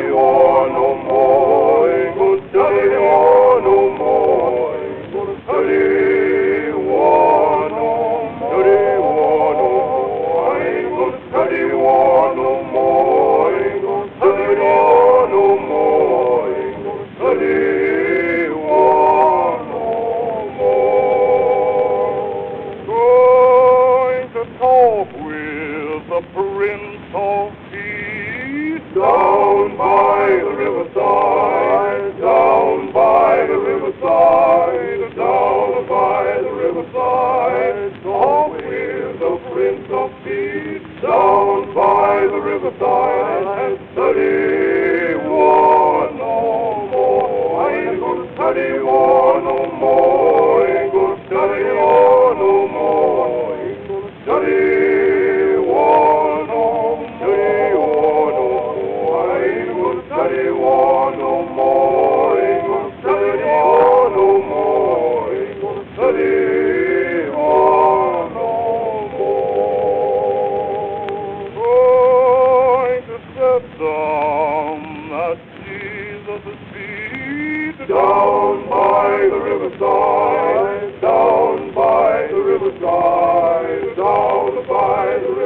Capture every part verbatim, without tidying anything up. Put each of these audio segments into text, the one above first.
on no more, ain't gonna study on no more, ain't gonna study on no more, study on no more, I ain't gonna study on no more, ain't gonna study on no more, ain't gonna study on no more. Going to talk with the Prince of Peace down by the riverside, down by the riverside, down by the riverside. Talk with the Prince of Peace down by the riverside and study war no more. I ain't gonna study war no more. Ain't gonna study war no more. Ain't gonna study war no more. Study war no more. I ain't gonna study war no more. Ain't gonna study war no more. Ain't gonna study war no more. Going to sit down at Jesus' feet down by the riverside, down by the riverside, down by the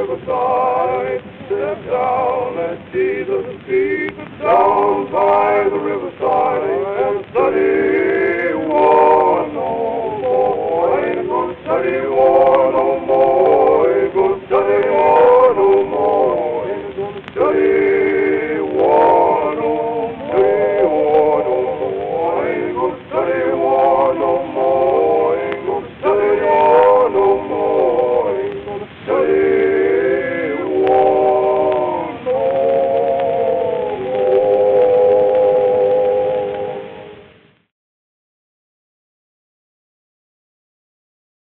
riverside. Sit down at Jesus' feet down by the riverside.